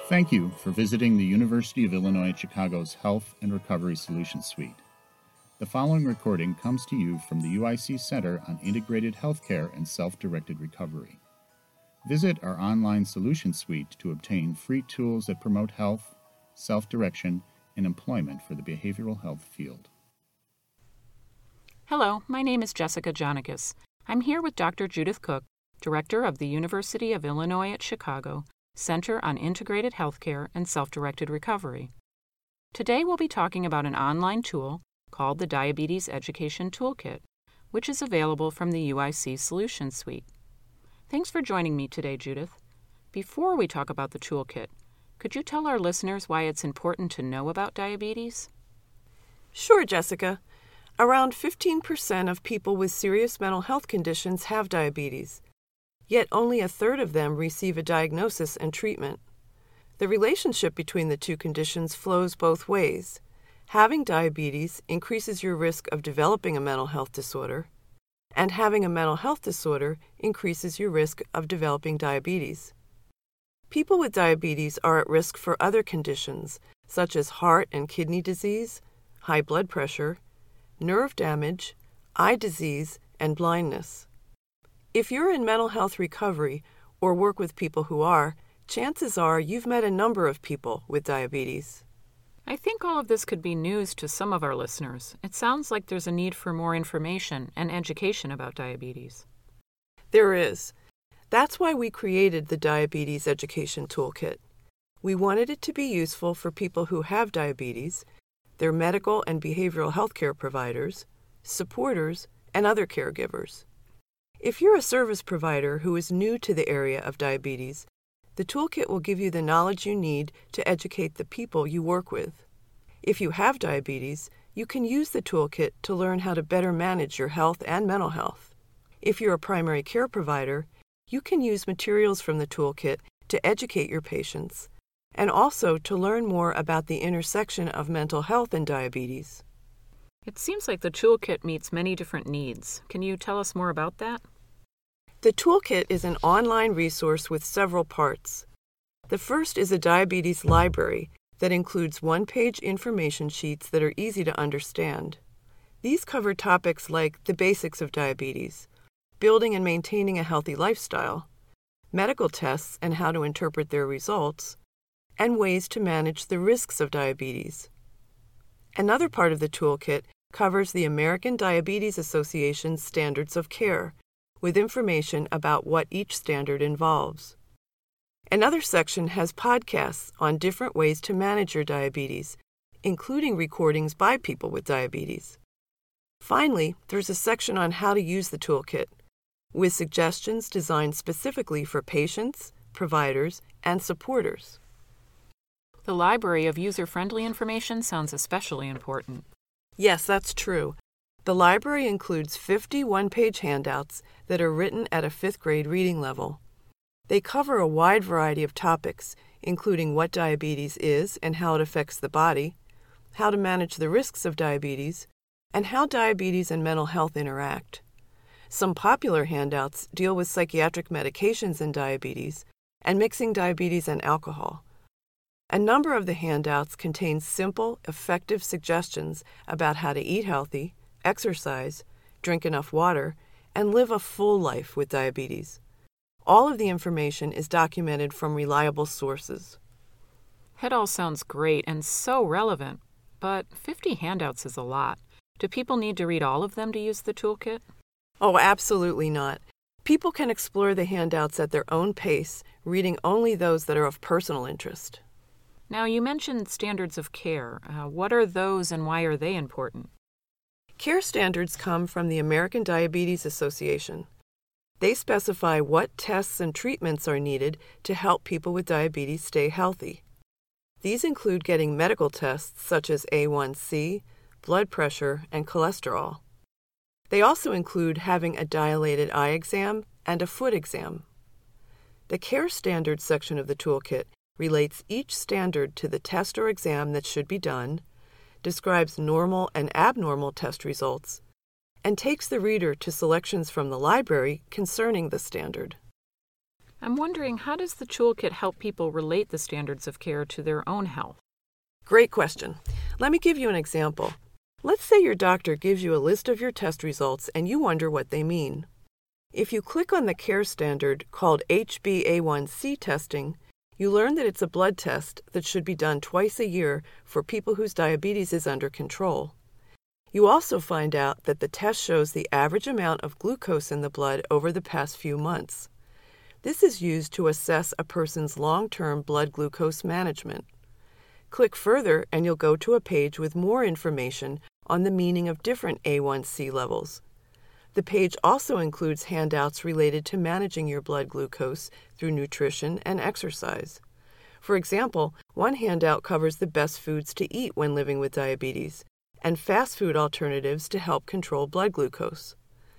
Thank you for visiting the University of Illinois at Chicago's Health and Recovery Solutions Suite. The following recording comes to you from the UIC Center on Integrated Healthcare and Self-Directed Recovery. Visit our online Solutions Suite to obtain free tools that promote health, self-direction, and employment for the behavioral health field. Hello, my name is Jessica Jonikis. I'm here with Dr. Judith Cook, Director of the University of Illinois at Chicago, Center on Integrated Healthcare and Self-Directed Recovery. Today we'll be talking about an online tool called the Diabetes Education Toolkit, which is available from the UIC Solutions Suite. Thanks for joining me today, Judith. Before we talk about the toolkit, could you tell our listeners why it's important to know about diabetes? Sure, Jessica. Around 15% of people with serious mental health conditions have diabetes. Yet only a third of them receive a diagnosis and treatment. The relationship between the two conditions flows both ways. Having diabetes increases your risk of developing a mental health disorder, and having a mental health disorder increases your risk of developing diabetes. People with diabetes are at risk for other conditions, such as heart and kidney disease, high blood pressure, nerve damage, eye disease, and blindness. If you're in mental health recovery or work with people who are, chances are you've met a number of people with diabetes. I think all of this could be news to some of our listeners. It sounds like there's a need for more information and education about diabetes. There is. That's why we created the Diabetes Education Toolkit. We wanted it to be useful for people who have diabetes, their medical and behavioral health care providers, supporters, and other caregivers. If you're a service provider who is new to the area of diabetes, the toolkit will give you the knowledge you need to educate the people you work with. If you have diabetes, you can use the toolkit to learn how to better manage your health and mental health. If you're a primary care provider, you can use materials from the toolkit to educate your patients, and also to learn more about the intersection of mental health and diabetes. It seems like the toolkit meets many different needs. Can you tell us more about that? The toolkit is an online resource with several parts. The first is a diabetes library that includes one-page information sheets that are easy to understand. These cover topics like the basics of diabetes, building and maintaining a healthy lifestyle, medical tests and how to interpret their results, and ways to manage the risks of diabetes. Another part of the toolkit covers the American Diabetes Association's standards of care, with information about what each standard involves. Another section has podcasts on different ways to manage your diabetes, including recordings by people with diabetes. Finally, there's a section on how to use the toolkit, with suggestions designed specifically for patients, providers, and supporters. The library of user-friendly information sounds especially important. Yes, that's true. The library includes 50 one-page handouts that are written at a 5th grade reading level. They cover a wide variety of topics, including what diabetes is and how it affects the body, how to manage the risks of diabetes, and how diabetes and mental health interact. Some popular handouts deal with psychiatric medications and diabetes, and mixing diabetes and alcohol. A number of the handouts contain simple, effective suggestions about how to eat healthy, exercise, drink enough water, and live a full life with diabetes. All of the information is documented from reliable sources. It all sounds great and so relevant, but 50 handouts is a lot. Do people need to read all of them to use the toolkit? Oh, absolutely not. People can explore the handouts at their own pace, reading only those that are of personal interest. Now, you mentioned standards of care. What are those and why are they important? Care standards come from the American Diabetes Association. They specify what tests and treatments are needed to help people with diabetes stay healthy. These include getting medical tests such as A1C, blood pressure, and cholesterol. They also include having a dilated eye exam and a foot exam. The Care Standards section of the toolkit relates each standard to the test or exam that should be done, describes normal and abnormal test results, and takes the reader to selections from the library concerning the standard. I'm wondering, how does the toolkit help people relate the standards of care to their own health? Great question. Let me give you an example. Let's say your doctor gives you a list of your test results and you wonder what they mean. If you click on the care standard called HbA1c testing, you learn that it's a blood test that should be done twice a year for people whose diabetes is under control. You also find out that the test shows the average amount of glucose in the blood over the past few months. This is used to assess a person's long-term blood glucose management. Click further and you'll go to a page with more information on the meaning of different A1C levels. The page also includes handouts related to managing your blood glucose through nutrition and exercise. For example, one handout covers the best foods to eat when living with diabetes and fast food alternatives to help control blood glucose.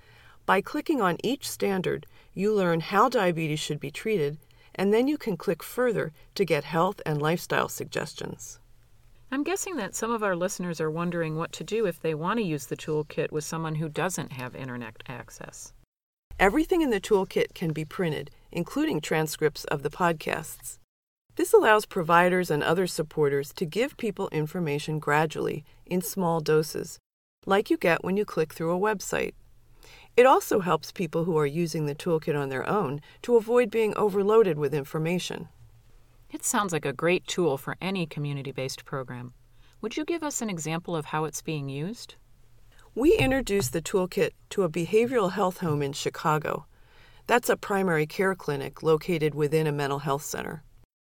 By clicking on each standard, you learn how diabetes should be treated, and then you can click further to get health and lifestyle suggestions. I'm guessing that some of our listeners are wondering what to do if they want to use the toolkit with someone who doesn't have internet access. Everything in the toolkit can be printed, including transcripts of the podcasts. This allows providers and other supporters to give people information gradually, in small doses, like you get when you click through a website. It also helps people who are using the toolkit on their own to avoid being overloaded with information. It sounds like a great tool for any community-based program. Would you give us an example of how it's being used? We introduced the toolkit to a behavioral health home in Chicago. That's a primary care clinic located within a mental health center.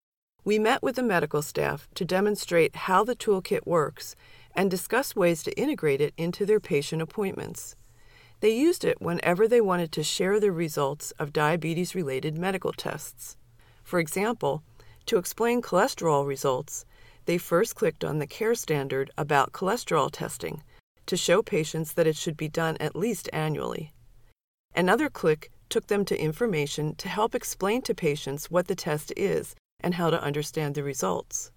We met with the medical staff to demonstrate how the toolkit works and discuss ways to integrate it into their patient appointments. They used it whenever they wanted to share the results of diabetes-related medical tests. For example, to explain cholesterol results, they first clicked on the care standard about cholesterol testing to show patients that it should be done at least annually. Another click took them to information to help explain to patients what the test is and how to understand the results.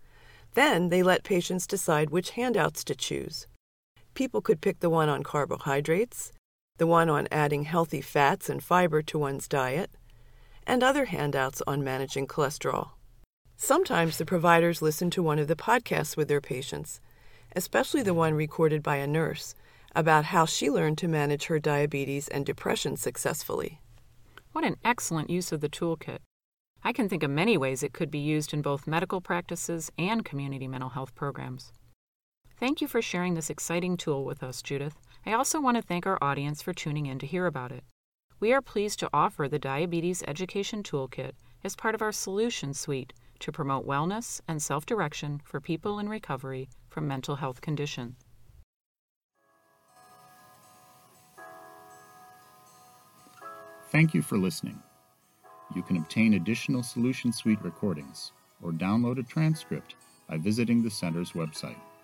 Then they let patients decide which handouts to choose. People could pick the one on carbohydrates, the one on adding healthy fats and fiber to one's diet, and other handouts on managing cholesterol. Sometimes the providers listen to one of the podcasts with their patients, especially the one recorded by a nurse, about how she learned to manage her diabetes and depression successfully. What an excellent use of the toolkit. I can think of many ways it could be used in both medical practices and community mental health programs. Thank you for sharing this exciting tool with us, Judith. I also want to thank our audience for tuning in to hear about it. We are pleased to offer the Diabetes Education Toolkit as part of our Solution Suite to promote wellness and self-direction for people in recovery from mental health conditions. Thank you for listening. You can obtain additional Solution Suite recordings or download a transcript by visiting the Center's website.